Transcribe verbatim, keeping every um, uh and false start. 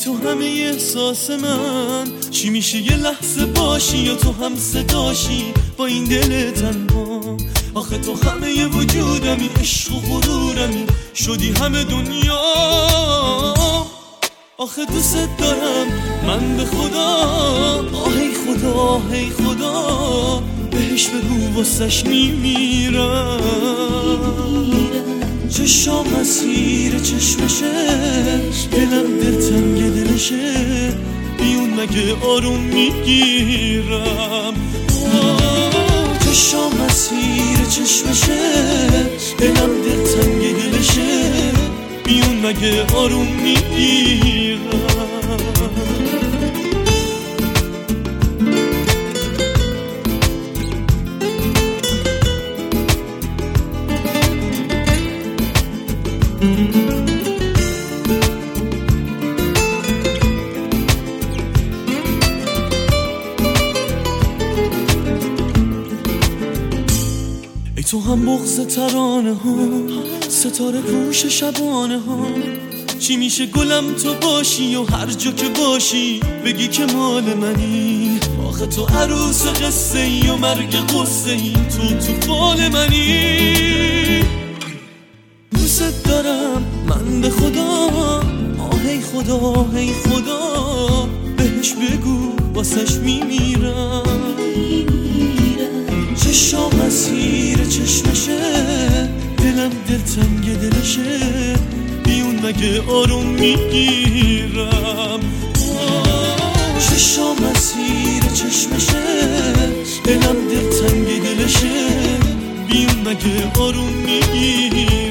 تو همه احساس من، چی میشه یه لحظه باشی یا تو هم صداشی با این دل تنها. آخه تو همه وجودمی، عشق و غرورمی، شدی همه دنیا. آخه دوست دارم من به خدا، آه ای خدا ای خدا، بهش بگو واسش میمیرم. چشام اسیر چشمشه، دلم دلتنگ دلشه، بیون مگه آروم میگیرم. چشام اسیر چشمشه، دلم دلتنگ دلشه، بیون مگه آروم میگیرم. ای تو هم بغض ترانه ها، ستاره پوش شبانه ها، چی میشه گلم تو باشی و هر جا که باشی بگی که مال منی. آخه تو عروس قصه ای و مرگ قصه ای، تو تو فال منی. دوست دارم من به خدا، آه ای خدا ای خدا، بهش بگو واسش میمیرم. چشام اسیر چشمشه، دلم دلتنگ دلشه، بیون مگه آروم میگیرم. چشام اسیر چشمشه، دلم دلتنگ دلشه، بیون مگه آروم میگیرم.